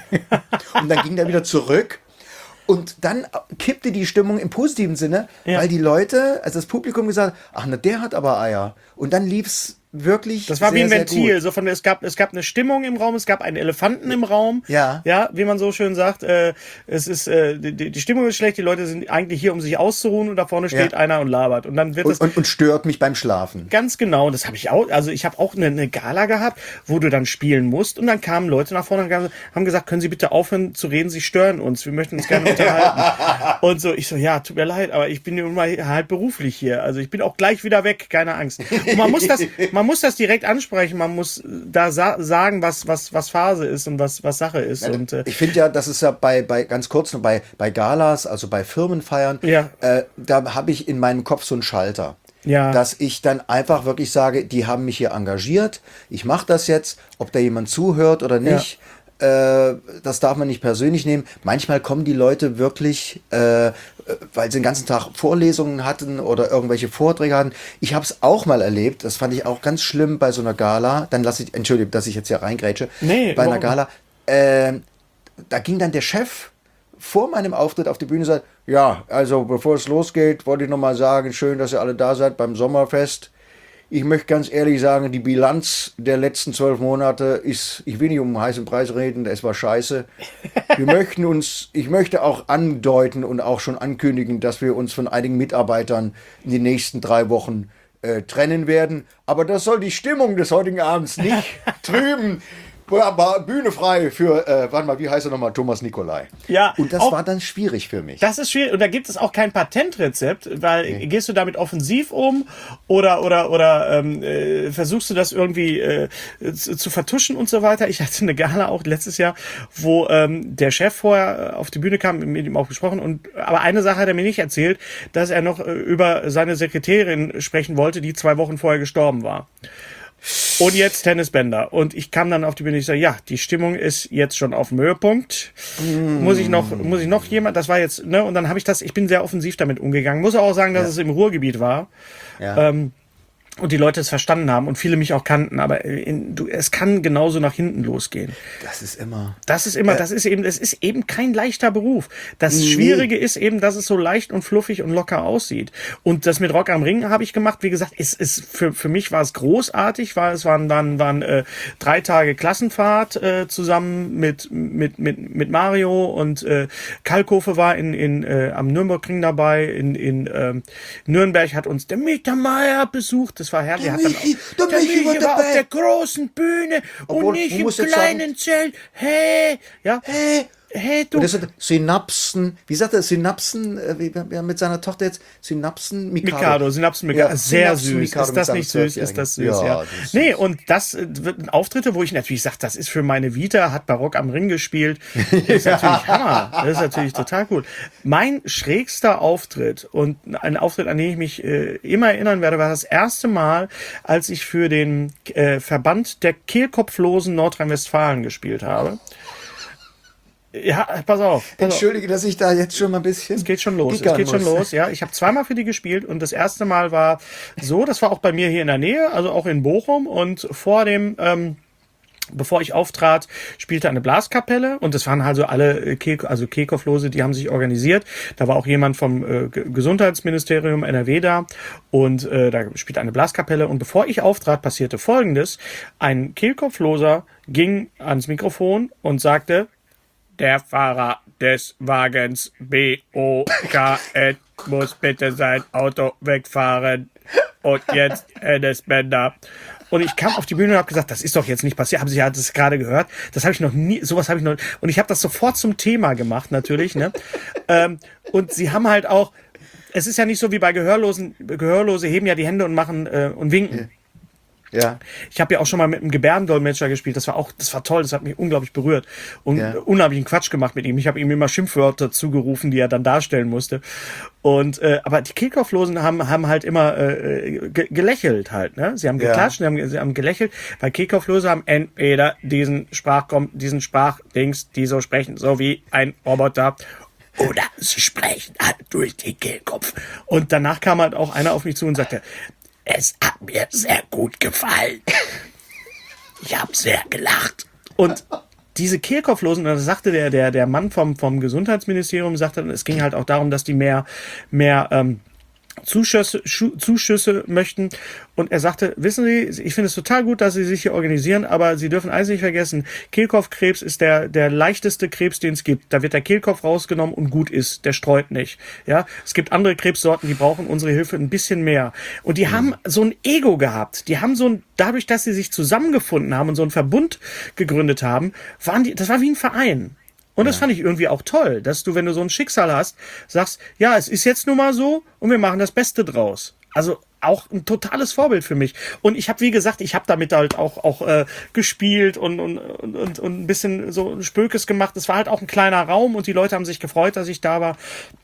Und dann ging der wieder zurück. Und dann kippte die Stimmung im positiven Sinne, Ja. weil die Leute, also das Publikum gesagt, ach, na, der hat aber Eier. Und dann lief's wirklich Das war sehr, wie ein sehr Ventil. gut. So von, es, gab, es gab eine Stimmung im Raum, es gab einen Elefanten im Raum. Ja. Ja, wie man so schön sagt. Äh, es ist, äh, die, die Stimmung ist schlecht, die Leute sind eigentlich hier, um sich auszuruhen und da vorne steht Ja. einer und labert. Und dann wird das Und, und, und stört mich beim Schlafen. ganz genau, das habe ich auch, also ich habe auch eine, eine Gala gehabt, wo du dann spielen musst und dann kamen Leute nach vorne und haben- haben gesagt, können Sie bitte aufhören zu reden, Sie stören uns, wir möchten uns gerne unterhalten. Und so, ich so, ja, tut mir leid, aber ich bin nun mal halt beruflich hier, also ich bin auch gleich wieder weg, keine Angst. Und man muss das, man muss das direkt ansprechen, man muss da sa sagen, was, was, was Phase ist und was, was Sache ist. Und, äh, Ich finde ja, das ist ja bei, bei ganz kurz noch bei, bei Galas, also bei Firmenfeiern, Ja. äh, da habe ich in meinem Kopf so einen Schalter. Ja. Dass ich dann einfach wirklich sage, die haben mich hier engagiert, ich mache das jetzt, ob da jemand zuhört oder nicht. Äh, das darf man nicht persönlich nehmen. Manchmal kommen die Leute wirklich, äh, weil sie den ganzen Tag Vorlesungen hatten oder irgendwelche Vorträge hatten. Ich habe es auch mal erlebt, das fand ich auch ganz schlimm bei so einer Gala. Dann lasse ich, Entschuldigung, dass ich jetzt hier reingrätsche. Nee, bei einer überhaupt Gala. Äh, da ging dann der Chef vor meinem Auftritt auf die Bühne und sagt, ja, also bevor es losgeht, wollte ich nochmal sagen, schön, dass ihr alle da seid beim Sommerfest. Ich möchte ganz ehrlich sagen, die Bilanz der letzten zwölf Monate ist, ich will nicht um einen heißen Preis reden, es war scheiße. Wir möchten uns, ich möchte auch andeuten und auch schon ankündigen, dass wir uns von einigen Mitarbeitern in den nächsten drei Wochen äh, trennen werden. Aber das soll die Stimmung des heutigen Abends nicht trüben. Aber Bühne frei für, äh, warte mal, wie heißt er nochmal? Thomas Nikolai. Ja, Und das auch- war dann schwierig für mich. Das ist schwierig und da gibt es auch kein Patentrezept, weil gehst du damit offensiv um oder oder oder ähm, äh, versuchst du das irgendwie äh, zu, zu vertuschen und so weiter. Ich hatte eine Gala auch letztes Jahr, wo ähm, der Chef vorher auf die Bühne kam, mit ihm auch gesprochen und aber eine Sache hat er mir nicht erzählt, dass er noch äh, über seine Sekretärin sprechen wollte, die zwei Wochen vorher gestorben war. Und jetzt Tennisbänder. Und ich kam dann auf die Bühne, ich sage, ja, die Stimmung ist jetzt schon auf dem Höhepunkt. Mm. Muss ich noch, muss ich noch jemand, das war jetzt, ne, und dann habe ich das, ich bin sehr offensiv damit umgegangen. Muss auch sagen, dass Ja. es im Ruhrgebiet war. Ja. Ähm, und die Leute es verstanden haben und viele mich auch kannten, aber in, du, es kann genauso nach hinten losgehen. Das ist immer... Das ist immer, das ist eben, es ist eben kein leichter Beruf. Das Schwierige ist eben, dass es so leicht und fluffig und locker aussieht. Und das mit Rock am Ring habe ich gemacht. Wie gesagt, es ist für für mich war es großartig, war es waren waren waren äh, drei Tage Klassenfahrt äh, zusammen mit mit mit mit Mario und äh, Kalkofe war in in äh, am Nürnbergring dabei. In in ähm, Nürnberg hat uns der Mittermeier besucht. das war herrlich. Der Hat dann Michi, auch, der der Michi Michi war war dabei. auf der großen Bühne Obwohl, und nicht man im muss jetzt kleinen Zelt. Hey, ja, Hä? hey, du. Und das sind Synapsen, wie sagt er, Synapsen, äh, wie, wie, mit seiner Tochter jetzt, Synapsen, Mikado. Mikado, Synapsen Mikado, Ja, sehr Synapsen süß. Mikado Ist mit das seinem nicht süß? Ist das süß, Zwölfjährigen. ja. Ja, das ist Nee, süß. und das äh, wird Auftritte, wo ich natürlich sage, das ist für meine Vita, hat Barock am Ring gespielt. Das ist natürlich Hammer. Das ist natürlich total cool. Mein schrägster Auftritt und ein Auftritt, an den ich mich äh, immer erinnern werde, war das erste Mal, als ich für den äh, Verband der Kehlkopflosen Nordrhein-Westfalen gespielt habe. Ja, pass auf. Pass auf. Entschuldige, dass ich da jetzt schon mal ein bisschen. Es geht schon los. Es gickern geht schon muss. los. Ja, ich habe zweimal für die gespielt und das erste Mal war so, das war auch bei mir hier in der Nähe, also auch in Bochum und vor dem ähm, bevor ich auftrat, spielte eine Blaskapelle und das waren also alle äh, Kehl, also Kehlkopflose, die haben sich organisiert. Da war auch jemand vom äh, G- Gesundheitsministerium N R W da und äh, da spielte eine Blaskapelle und bevor ich auftrat, passierte Folgendes: Ein Kehlkopfloser ging ans Mikrofon und sagte: Der Fahrer des Wagens B O K N muss bitte sein Auto wegfahren. Und jetzt Hennes Bender. Und ich kam auf die Bühne und habe gesagt, das ist doch jetzt nicht passiert. Haben Sie ja das gerade gehört? Das habe ich noch nie, sowas habe ich noch. Und ich habe das sofort zum Thema gemacht, natürlich. Ne? ähm, und sie haben halt auch, es ist ja nicht so wie bei Gehörlosen. Gehörlose heben ja die Hände und machen äh, und winken. Ja. Ich habe ja auch schon mal mit einem Gebärdendolmetscher gespielt. Das war auch, das war toll. Das hat mich unglaublich berührt und Ja. unheimlichen Quatsch gemacht mit ihm. Ich habe ihm immer Schimpfwörter zugerufen, die er dann darstellen musste. Und äh, aber die Kehlkopflosen haben haben halt immer äh, ge gelächelt halt. Ne? Sie haben Ja. geklatscht, sie haben, sie haben gelächelt, weil Kehlkopflose haben entweder diesen Sprachkom diesen Sprachdings, die so sprechen, so wie ein Roboter. Oder sie sprechen halt durch den Kehlkopf. Und danach kam halt auch einer auf mich zu und sagte: Es hat mir sehr gut gefallen. Ich habe sehr gelacht. Und diese Kehlkopflosen, da sagte der, der, der Mann vom, vom Gesundheitsministerium, sagte, es ging halt auch darum, dass die mehr, mehr ähm, Zuschüsse, Schu- Zuschüsse möchten. Und er sagte, wissen Sie, ich finde es total gut, dass Sie sich hier organisieren, aber Sie dürfen eins nicht vergessen, Kehlkopfkrebs ist der, der leichteste Krebs, den es gibt. Da wird der Kehlkopf rausgenommen und gut ist. Der streut nicht. Ja, es gibt andere Krebssorten, die brauchen unsere Hilfe ein bisschen mehr. Und die haben so ein Ego gehabt. Die haben so ein, dadurch, dass sie sich zusammengefunden haben und so einen Verbund gegründet haben, waren die, das war wie ein Verein. Und das fand ich irgendwie auch toll, dass du, wenn du so ein Schicksal hast, sagst, ja, es ist jetzt nun mal so und wir machen das Beste draus. Also auch ein totales Vorbild für mich. Und ich habe, wie gesagt, ich habe damit halt auch auch äh, gespielt und, und und und ein bisschen so Spökes gemacht. Es war halt auch ein kleiner Raum und die Leute haben sich gefreut, dass ich da war.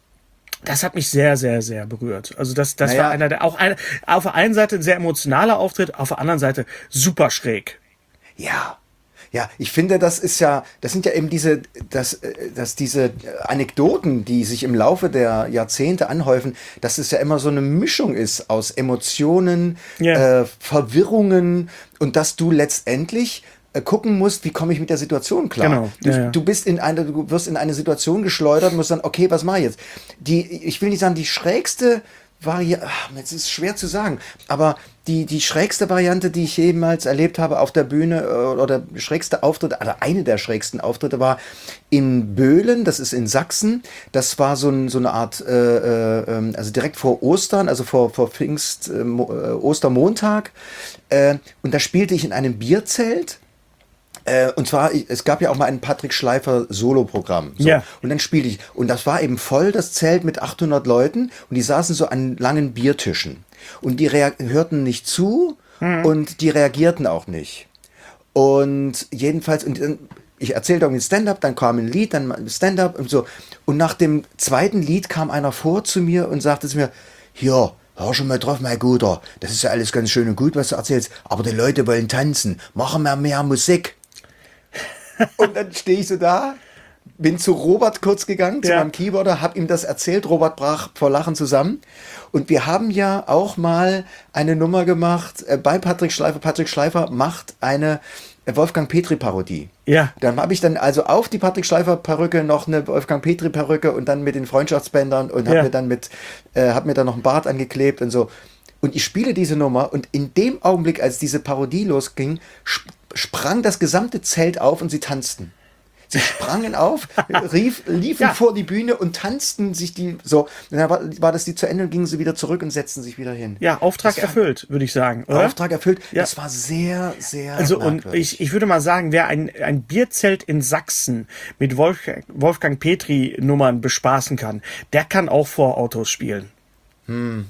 Das hat mich sehr, sehr, sehr berührt. Also das, das Naja. war einer der, auch eine, auf der einen Seite ein sehr emotionaler Auftritt, auf der anderen Seite super schräg. Ja. Ja, ich finde, das ist ja, das sind ja eben diese, dass, äh, dass diese Anekdoten, die sich im Laufe der Jahrzehnte anhäufen, dass es ja immer so eine Mischung ist aus Emotionen, Ja. äh, Verwirrungen und dass du letztendlich äh, gucken musst, wie komme ich mit der Situation klar. Genau, Du, ja, ja. du bist in eine, du wirst in eine Situation geschleudert und musst dann, okay, was mache ich jetzt? Die, ich will nicht sagen, die schrägste Variante, es ist schwer zu sagen, aber die, die schrägste Variante, die ich jemals erlebt habe auf der Bühne äh, oder der schrägste Auftritt, oder eine der schrägsten Auftritte war in Böhlen, das ist in Sachsen. Das war so, ein, so eine Art, äh, äh, also direkt vor Ostern, also vor, vor Pfingst, äh, Mo- äh, Ostermontag. Äh, und da spielte ich in einem Bierzelt. Äh, und zwar, ich- es gab ja auch mal ein Patrick Schleifer Solo-Programm. So. Ja. Und dann spielte ich. Und das war eben voll, das Zelt mit achthundert Leuten. Und die saßen so an langen Biertischen. Und die rea- hörten nicht zu und die reagierten auch nicht. Und jedenfalls, und dann, ich erzählte irgendwie Stand-up, dann kam ein Lied, dann Stand-up und so. Und nach dem zweiten Lied kam einer vor zu mir und sagte zu mir, hier, hör schon mal drauf, mein Guter, das ist ja alles ganz schön und gut, was du erzählst, aber die Leute wollen tanzen, machen wir mehr Musik. Und dann stehe ich so da, bin zu Robert kurz gegangen, zu Ja. meinem Keyboarder, habe ihm das erzählt. Robert brach vor Lachen zusammen. Und wir haben ja auch mal eine Nummer gemacht äh, bei Patrick Schleifer. Patrick Schleifer macht eine äh, Wolfgang Petri-Parodie. Ja. Dann habe ich dann also auf die Patrick Schleifer-Perücke noch eine Wolfgang Petri-Perücke und dann mit den Freundschaftsbändern und habe Ja. mir dann mit, äh, hab mir dann noch einen Bart angeklebt und so. Und ich spiele diese Nummer und in dem Augenblick, als diese Parodie losging, sp sprang das gesamte Zelt auf und sie tanzten. Sie sprangen auf, rief, liefen Ja. vor die Bühne und tanzten sich die so. Und dann war, war das die zu Ende und gingen sie wieder zurück und setzten sich wieder hin. Ja, Auftrag erfüllt, würde ich sagen, oder? Auftrag erfüllt. Ja. Das war sehr, sehr Also und merkwürdig. ich, ich würde mal sagen, wer ein, ein Bierzelt in Sachsen mit Wolfgang, Wolfgang Petri Nummern bespaßen kann, der kann auch vor Autos spielen. Hm.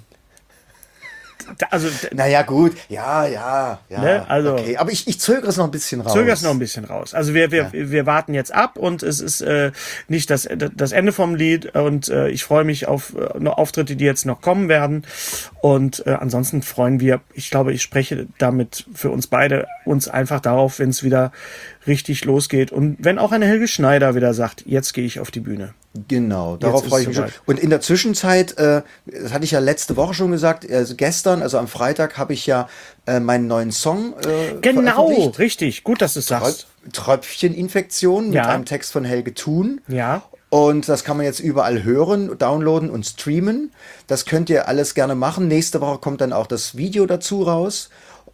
Da, also d- Naja, gut, ja, ja, ja. Ne, also- okay. Aber ich, ich zögere es noch ein bisschen raus. zöger's noch ein bisschen raus. Also wir, wir, Ja. wir warten jetzt ab und es ist äh, nicht das, das Ende vom Lied und äh, ich freue mich auf äh, noch Auftritte, die jetzt noch kommen werden. Und äh, ansonsten freuen wir, ich glaube, ich spreche damit für uns beide, uns einfach darauf, wenn es wieder richtig losgeht. Und wenn auch eine Helge Schneider wieder sagt, jetzt gehe ich auf die Bühne. Genau, darauf ist freue ich mich schon. soweit. Und in der Zwischenzeit, äh, das hatte ich ja letzte Woche schon gesagt, also gestern, also am Freitag, habe ich ja äh, meinen neuen Song äh, Genau, veröffentlicht. richtig. Gut, dass du es sagst. Tröpfcheninfektion mit Ja. einem Text von Helge Thun. Ja. Und das kann man jetzt überall hören, downloaden und streamen. Das könnt ihr alles gerne machen. Nächste Woche kommt dann auch das Video dazu raus.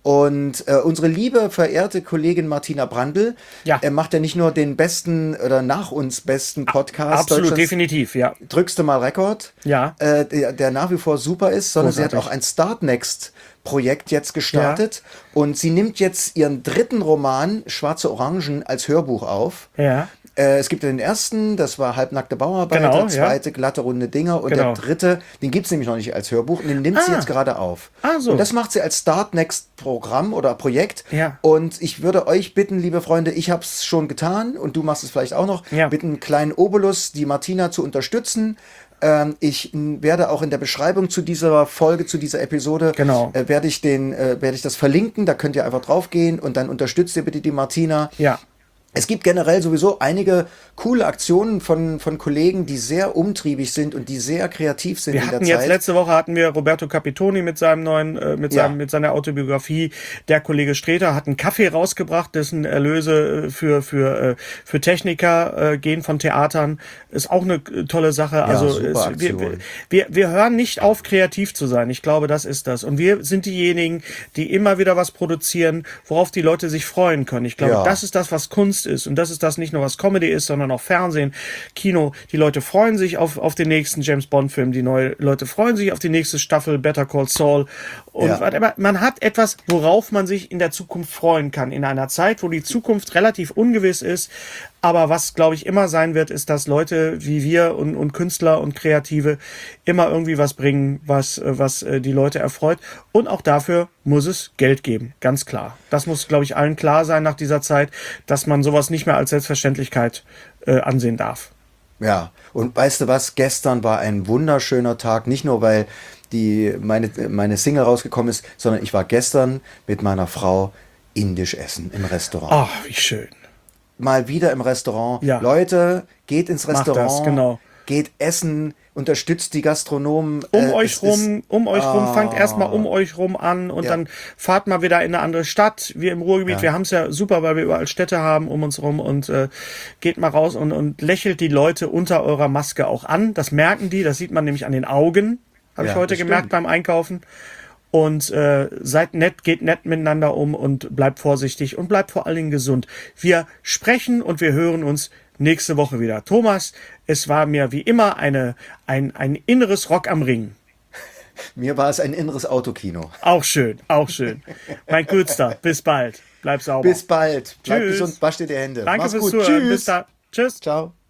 Und äh, unsere liebe, verehrte Kollegin Martina Brandl Ja. äh, macht ja nicht nur den besten oder nach uns besten Podcast Absolut, Deutschlands, definitiv, ja. Drückst du mal Rekord, Ja. äh, der, der nach wie vor super ist, sondern sie hat Großartig. auch ein Start Next Projekt jetzt gestartet und sie nimmt jetzt ihren dritten Roman Schwarze Orangen als Hörbuch auf. Ja. Äh, es gibt den ersten, das war Halbnackte Bauarbeiter, Genau, ja. zweite glatte runde Dinger und Genau. der dritte, den gibt es nämlich noch nicht als Hörbuch und den nimmt sie Ah. jetzt gerade auf. Ah, so. Und das macht sie als Start Next Programm oder Projekt. Ja. Und ich würde euch bitten, liebe Freunde, ich habe es schon getan und du machst es vielleicht auch noch, Ja. mit einem kleinen Obolus die Martina zu unterstützen. Ähm, ich n, werde auch in der Beschreibung zu dieser Folge, zu dieser Episode, Genau. äh, werde ich den, äh, werde ich das verlinken. Da könnt ihr einfach draufgehen und dann unterstützt ihr bitte die Martina. Ja. Es gibt generell sowieso einige coole Aktionen von, von Kollegen, die sehr umtriebig sind und die sehr kreativ sind Wir in der hatten jetzt Zeit. letzte Woche hatten wir Roberto Capitoni mit seinem neuen, äh, mit Ja. seinem, mit seiner Autobiografie. Der Kollege Streter hat einen Kaffee rausgebracht, dessen Erlöse äh, für für äh, für Techniker äh, gehen von Theatern. Ist auch eine äh, tolle Sache. Also super es, wir, Aktion. wir, wir wir hören nicht auf, kreativ zu sein. Ich glaube, das ist das. Und wir sind diejenigen, die immer wieder was produzieren, worauf die Leute sich freuen können. Ich glaube, Ja. das ist das, was Kunst ist. Und das ist das nicht nur, was Comedy ist, sondern auch Fernsehen, Kino. Die Leute freuen sich auf, auf den nächsten James Bond-Film. Die neue Leute freuen sich auf die nächste Staffel Better Call Saul. Und Ja. whatever. Man hat etwas, worauf man sich in der Zukunft freuen kann. In einer Zeit, wo die Zukunft relativ ungewiss ist. Aber was, glaube ich, immer sein wird, ist, dass Leute wie wir und, und Künstler und Kreative immer irgendwie was bringen, was, äh, was äh, die Leute erfreut. Und auch dafür muss es Geld geben. Ganz klar. Das muss, glaube ich, allen klar sein nach dieser Zeit, dass man sowas nicht mehr als Selbstverständlichkeit äh, ansehen darf. Ja, und weißt du was? Gestern war ein wunderschöner Tag, nicht nur weil die, meine, meine Single rausgekommen ist, sondern ich war gestern mit meiner Frau indisch essen im Restaurant. Ach, wie schön. Mal wieder im Restaurant. Ja. Leute, geht ins Macht Restaurant, das, genau. geht essen, unterstützt die Gastronomen. Um Äh, euch es rum, ist- um euch rum, fangt Ah. erstmal um euch rum an und Ja. dann fahrt mal wieder in eine andere Stadt. Wir im Ruhrgebiet, Ja. wir haben es ja super, weil wir überall Städte haben um uns rum und äh, geht mal raus und, und lächelt die Leute unter eurer Maske auch an. Das merken die, das sieht man nämlich an den Augen, habe Ja, ich heute das gemerkt stimmt. beim Einkaufen. Und äh, seid nett, geht nett miteinander um und bleibt vorsichtig und bleibt vor allen Dingen gesund. Wir sprechen und wir hören uns nächste Woche wieder. Thomas, es war mir wie immer eine, ein, ein inneres Rock am Ring. Mir war es ein inneres Autokino. Auch schön, auch schön. Mein Coolster, bis bald. Bleib sauber. Bis bald. Bleib Tschüss. gesund, wasch dir die Hände. Danke Mach's fürs gut. Zuhören. Tschüss. Bis dann. Tschüss. Ciao.